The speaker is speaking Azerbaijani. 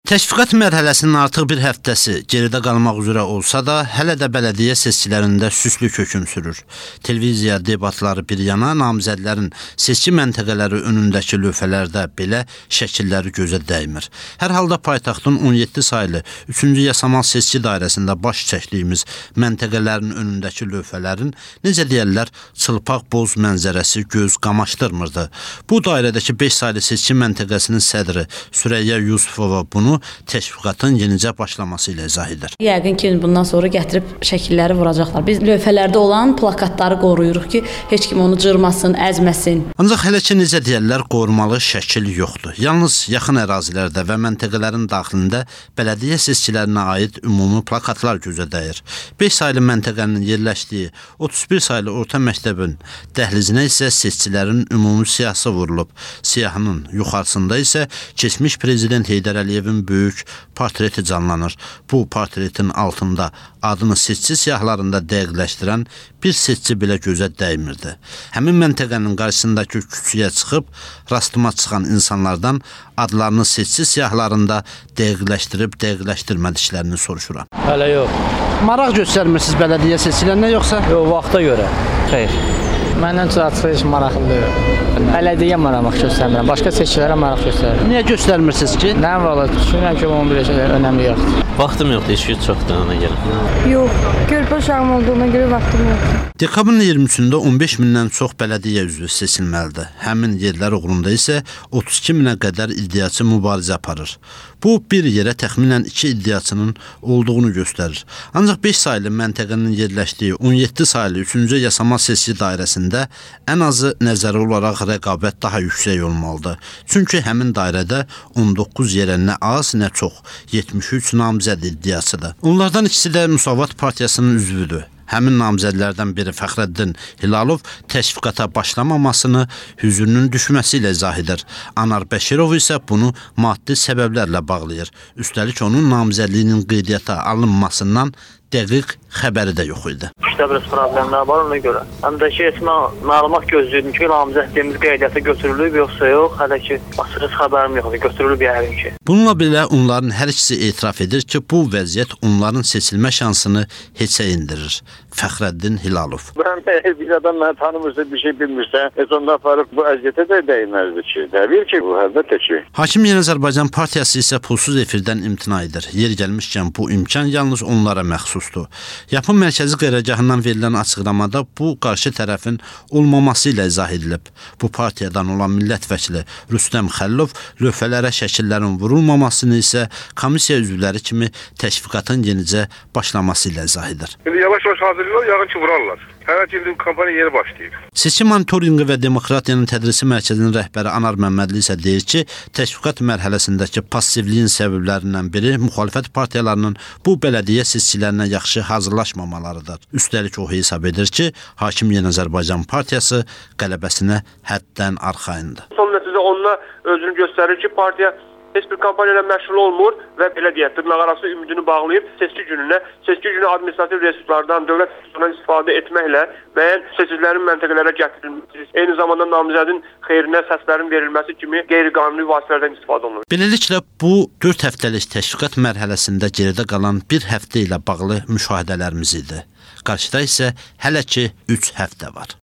Təşviqat mərhələsinin artıq bir həftəsi geridə qalmaq üzrə olsa da, hələ də bələdiyyə seçkilərində süslü hökm sürür. Televiziya debatları bir yana, namizədlərin seçki məntəqələri önündəki lövhələrdə belə şəkilləri gözə dəymir. Hər halda paytaxtın 17 saylı 3-cü yasamal seçki dairəsində baş çəkdiyimiz məntəqələrin önündəki lövhələrin, necə deyərlər, çılpaq boz mənzərəsi göz qamaşdırmırdı. Bu dairədəki 5 saylı seçki məntəqəsinin sədri Süreyya Yusufova bunu təşviqatın yenicə başlaması ilə izah edir. Yəqin ki, bundan sonra gətirib şəkilləri vuracaqlar. Biz lövhələrdə olan plakatları qoruyuruq ki, heç kim onu cırmasın, əzməsin. Ancaq hələ ki, necə deyərlər, qorumalı şəkil yoxdur. Yalnız yaxın ərazilərdə və məntəqələrin daxilində bələdiyyə seçkilərinə aid ümumi plakatlar gözə dəyir. 5 saylı məntəqənin yerləşdiyi 31 saylı orta məktəbin dəhlizinə isə seçkilərin ümumi siyahısı vurulub. Siyahının yuxarısında isə keçmiş prezident Heydər Əliyevin böyük portreti canlanır. Bu portretin altında adını seçki siyahlarında dəqiqləşdirən bir seçki belə gözə dəymirdi. Həmin məntəqənin qarşısındakı küçüyə çıxıb, rastıma çıxan insanlardan adlarını seçki siyahlarında dəqiqləşdirmədiklərini soruşuram. Hələ yox. Maraq göstərmirsiniz bələdiyyə seçkilərinə yoxsa? Yox, vaxta görə. Xeyr. Məndən çox heç maraqlıdır. Bələdiyyə maraq göstərmirəm. Başqa seçkilərə maraq göstərirəm. Niyə göstərmirsiniz ki? Nə valla, düşünürəm ki, onun bir önəmi yoxdur. Vaxtım yoxdur, iş güc çoxdur ona görə. Yox, körpə uşağım olduğuna görə vaxtım yoxdur. Dekabrın 23-də 15 mindən çox bələdiyyə üzvü seçilməlidir. Həmin yerlər uğrunda isə 32 minə qədər iddiaçı mübarizə aparır. Bu, bir yerə təxminən 2 iddiaçının olduğunu göstərir. Ancaq 5 saylı məntəqənin yerləşdiyi 17 saylı 3-cü yasamal seçki dairəsində ən azı nəzəri olaraq rəqabət daha yüksək olmalıdır. Çünki həmin dairədə 19 yerə nə az, nə çox 73 namizəd iddiaçıdır. Onlardan ikisi də Müsavat Partiyasının üzvüdür. Həmin namizədlərdən biri Fəxrəddin Hilalov təşviqata başlamamasını hüzünün düşməsi ilə izah edir. Anar Bəşirov isə bunu maddi səbəblərlə bağlayır. Üstəlik onun namizədliyinin qeydiyyata alınmasından dəqiq xəbəri də yox idi. İşdə bir problemlər var ona görə. Həm də ki, məlumat gözləyirdim ki, namizədliyimiz qeydiyyata götürülüb yoxsa yox, hələ ki, açıq xəbərim yoxdur, götürülüb yəqin ki. Bununla belə onların hər ikisi etiraf edir ki, bu vəziyyət onların seçilmə şansını heçə indirir. Fəxrəddin Hilalov. Ben bir adam məni tanımırsa, bir şey bilmirsə, heç onda aparıb bu əziyyətə də dəyməzdir ki. Təbii ki, bu əlbəttə ki. Hakim Yeni Azərbaycan Partiyası isə pulsuz efirdən imtina edir. Yer gəlmişkən bu imkan yalnız onlara məxsusdur. Yapım mərkəzi qərargahından verilən açıqlamada bu qarşı tərəfin olmaması ilə izah edilib. Bu partiyadan olan millət vəkili Rüstəm Xəllov lövhələrə şəkillərin vurulmamasını isə komissiya üzvləri kimi təşviqatın yenicə başlaması ilə izah edir. Yavaş-yavaş hazırlayırlar, yağın ki vurarlar. Hər gün kampaniya yeni başlayıb. Seçki monitorinqi və demokratiyanın tədrisi mərkəzinin rəhbəri Anar Məmmədli isə deyir ki, təşviqat mərhələsindəki passivliyin səbəblərindən biri müxalifət partiyalarının bu bələdiyyə seçkilərinə yaxşı hazırlaşmamalarıdır. Üstəlik o hesab edir ki, Hakim Yeni Azərbaycan Partiyası qələbəsinə həddən arxayındır. Son nəticədə onunla özünü göstərir ki, partiya heç bir kampaniya ilə məşğul olmur və belə deyək, dırnaqarası ümidini bağlayıb seçki günü administrativ resurslardan, dövlət resurslarından istifadə etməklə müəyyən seçicilərin məntəqələrə gətirilməsi, eyni zamanda namizədin xeyrinə səslərin verilməsi kimi qeyri-qanuni vasitələrdən istifadə olunur. Beləliklə, bu 4 həftəlik təşviqat mərhələsində geridə qalan bir həftə ilə bağlı müşahidələrimiz idi. Qarşıda isə hələ ki 3 həftə var.